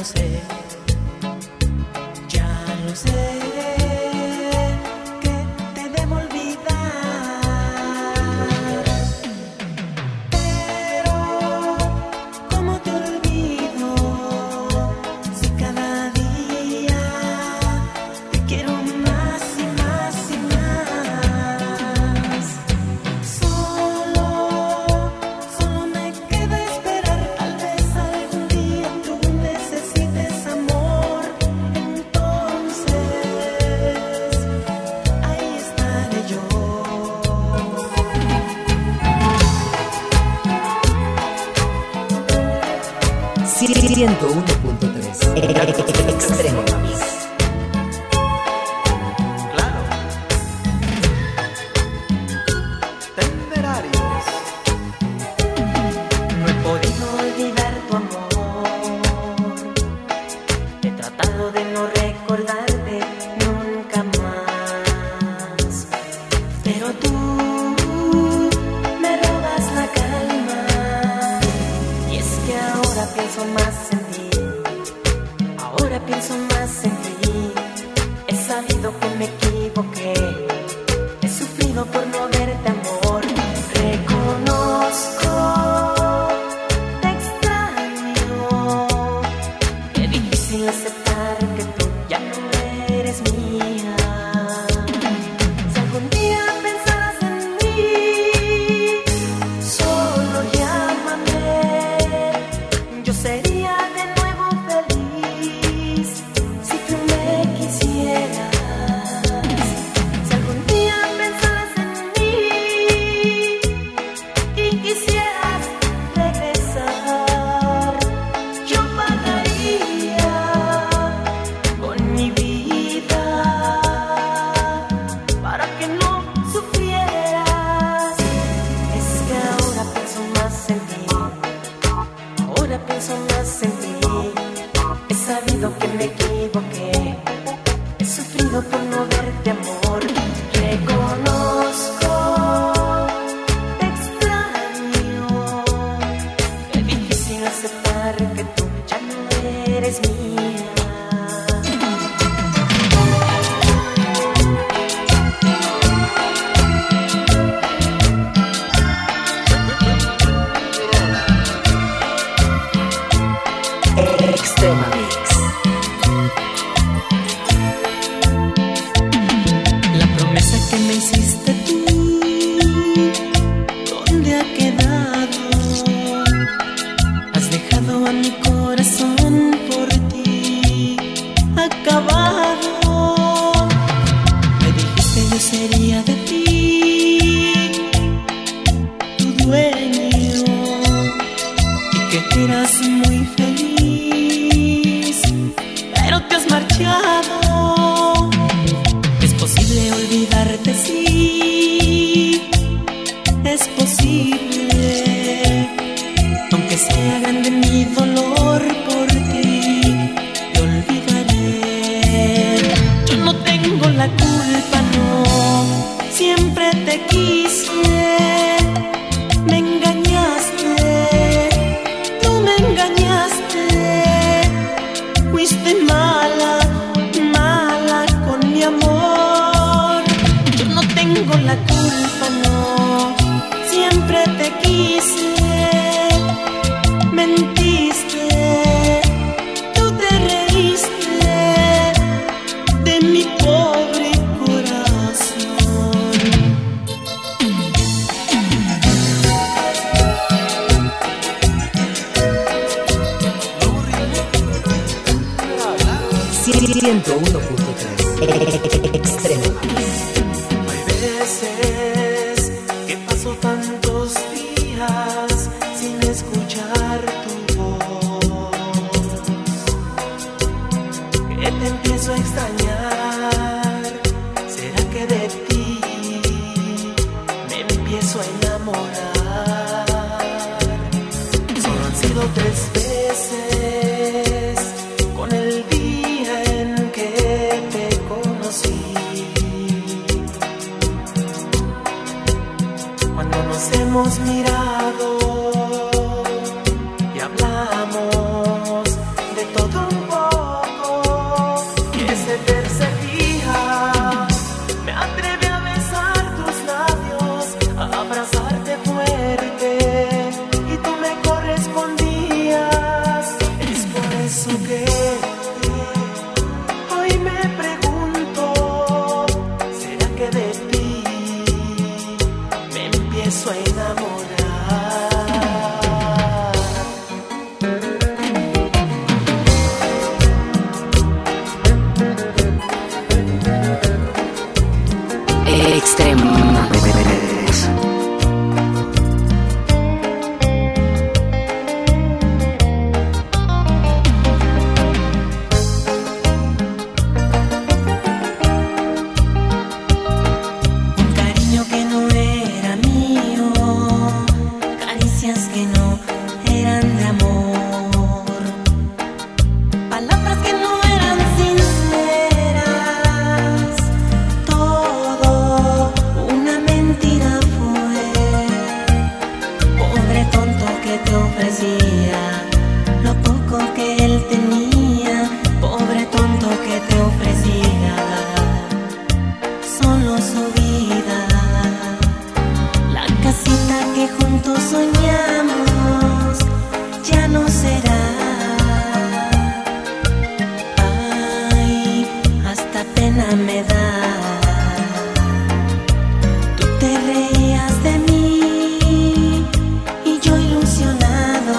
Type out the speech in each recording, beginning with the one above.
sé, ya lo sé, que te debo olvidar. Pero, ¿cómo te olvido si cada día te quiero más y más y más? Solo me queda esperar, tal vez algún día tú necesites amor. Entonces, ahí estaré yo. 101.3 Extremo Mix. Claro. Temerarios. No he podido olvidar tu amor. He tratado de no recordarte nunca más. Pero tú me robas la calma. Y es que ahora pienso más en ti. Ahora pienso más en ti. He sabido que me equivoqué. He sufrido por no verte, amor. Reconozco, te extraño. Qué difícil aceptar que tú ya no eres mía. Si algún día pensaras en mí, solo llámame. Yo sería de nuevo feliz si tú me quisieras. Si algún día pensaras en mí y quisieras regresar, yo pagaría con mi vida para que no sufrieras. Es que ahora pienso más en ti. Ahora pienso más en ti. He sabido que me equivoqué. He sufrido por no verte, amor. Reconozco, te extraño. Qué difícil aceptar que tú ya no eres mía. Extrema Mix. La promesa que me hiciste tú, ¿dónde ha quedado? Has dejado a mi corazón por ti acabado. Me dijiste yo sería de ti tu dueño y que eras muy feliz, pero te has marchado. Es posible olvidarte, sí, es posible, aunque sea grande mi dolor por ti, te olvidaré. Yo no tengo la culpa, no, siempre te quise. Me engañaste, tú me engañaste. Fuiste mala, mala con mi amor. Yo no tengo la culpa, no, siempre te quise. Mentiste, tú te reíste de mi pobre corazón. 101.3 Extremo Mix. Hay veces que paso tantos días sin escuchar tu voz, que te empiezo a extrañar. ¿Será que de ti me empiezo a enamorar? Solo han sido 3 veces con el día en que te conocí. Cuando nos hemos mirado y hablamos de todo un que no eran de amor, palabras que no eran sinceras, todo una mentira fue. Pobre tonto que te ofrecía lo poco que él tenía, pobre tonto que te ofrecía solo su vida, la casita que juntos soñamos ya no será. Ay, hasta pena me da. Tú te reías de mí y yo ilusionado,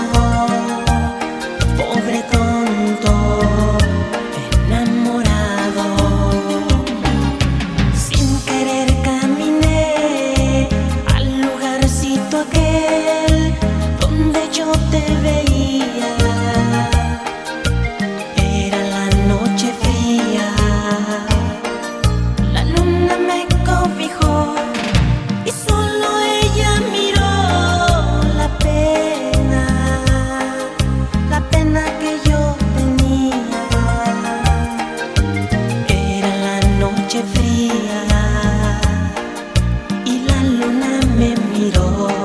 pobre tonto enamorado. Sin querer caminé al lugarcito aquel donde yo te veía. Era la noche fría, la luna me cobijó y solo ella miró la pena que yo tenía. Era la noche fría y la luna me miró.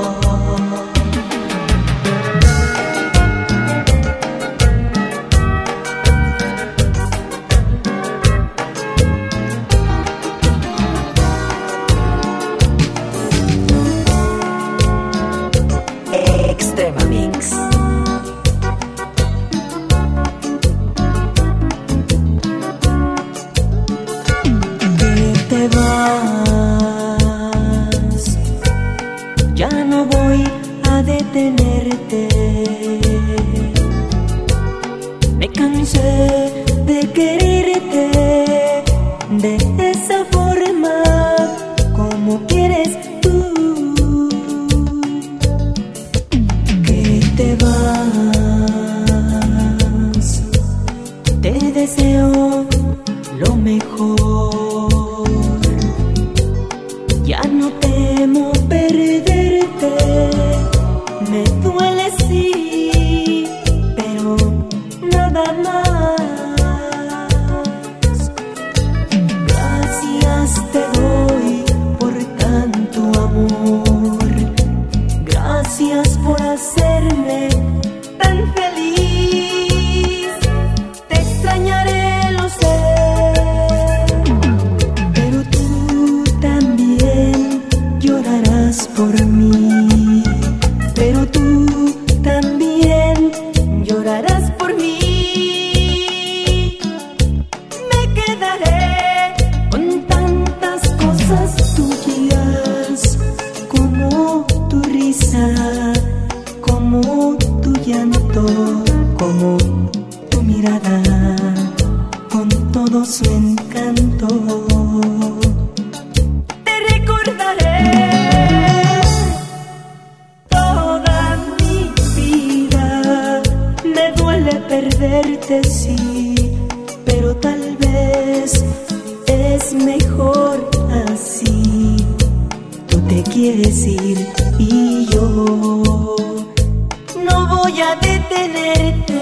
Extrema Mix. Que te vas, ya no voy a detenerte. Me cansé de quererte de esa forma como quieres tú. Que te vas, te deseo lo mejor. Ya no temo perderte, me duele sí, pero nada más. Gracias te doy por tanto amor, gracias por hacerme tan feliz. Te extrañaré, lo sé, pero tú también llorarás por mí, pero tú también llorarás por mí. Me quedaré con tantas cosas tuyas, como tu risa, como tu llanto, como tu mirada, con todo su encanto. Te recordaré toda mi vida. Me duele perderte, sí, pero tal vez es mejor así. Tú te quieres ir y yo no voy a detenerte.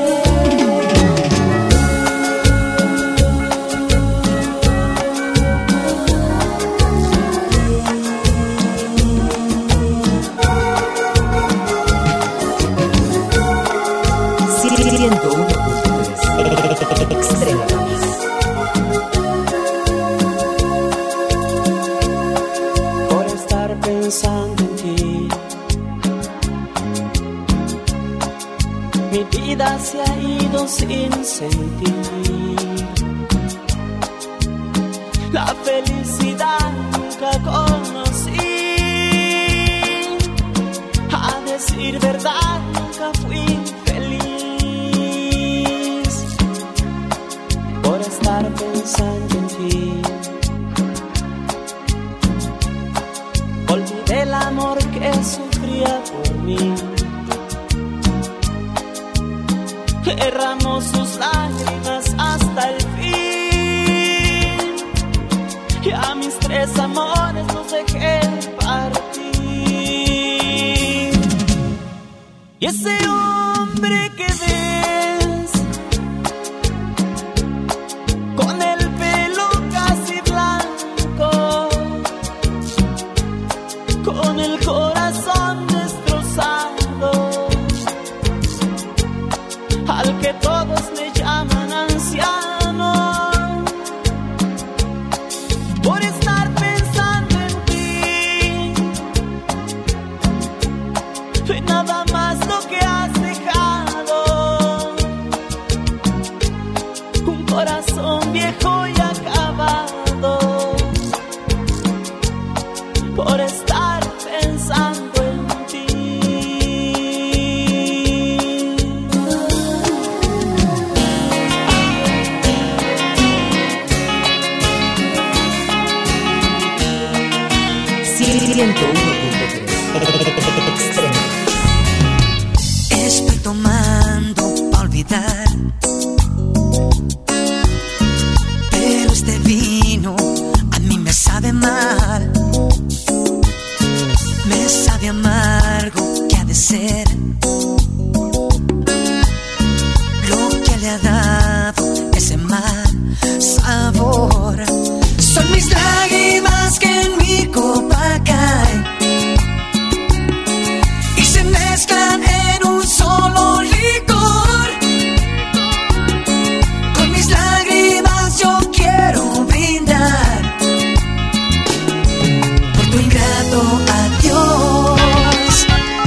Extrema Mix. Por estar pensando en ti, mi vida se ha ido sin sentir. La felicidad nunca conocí, a decir verdad nunca fui feliz. Por estar pensando en ti, olvidé el amor que sufría por mí. Derramó sus lágrimas hasta el fin, y a mis 3 amores los dejé partir. Y ese hombre que ves, con el pelo casi blanco, con el corazón destrozado, al que todos le llaman anciano, por estar pensando en ti, y nada más lo que has dejado, un corazón viejo y acabado, por estar pensando en ti. Extremo. Estoy tomando para olvidar, pero este vino a mí me sabe mal, me sabe amargo. ¿Qué ha de ser lo que le ha dado ese mal sabor? Son mis lágrimas que en mi copa caen y se mezclan en un solo licor. Con mis lágrimas yo quiero brindar por tu ingrato adiós,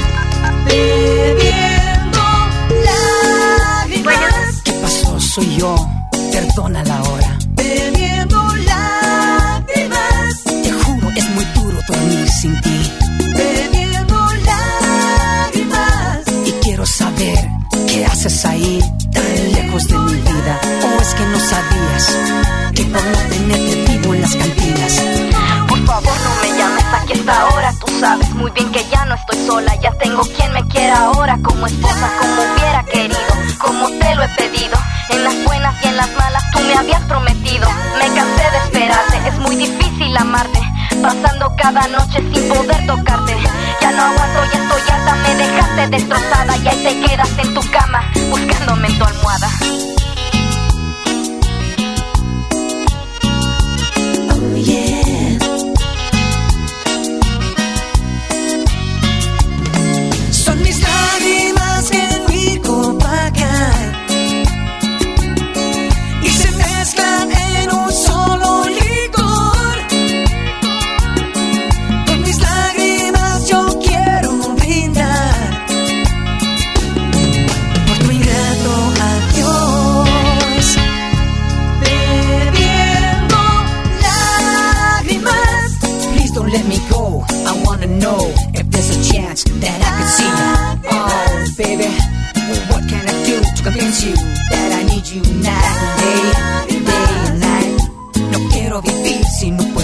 bebiendo lágrimas. ¿Qué pasó? Soy yo, perdónala ahora. Bebiendo lágrimas, te juro es muy duro dormir sin ti. Bebiendo lágrimas, y quiero saber qué haces ahí tan lejos de mi vida. ¿O es que no sabías que por no tenerte vivo en las cantinas? Por favor no me llames aquí a esta hora. Tú sabes muy bien que ya no estoy sola. Ya tengo quien me quiera ahora como esposa, como hubiera querido, como te lo he pedido. En las buenas y en las malas tú me habías prometido. Me cansé de esperarte, es muy difícil amarte, pasando cada noche sin poder tocarte. Ya no aguanto, ya estoy harta, me dejaste destrozada. Y ahí te quedas en tu cama, buscándome en tu almohada. Oh yeah. Son mis lágrimas que en mi copa caen y se mezclan en un solo licor. Con mis lágrimas yo quiero brindar por tu ingrato adiós, bebiendo lágrimas. Please don't let me go. I wanna know if there's a chance that I can see you. Oh, baby, what can I do to convince you that I need you night and day and night? No quiero vivir sin un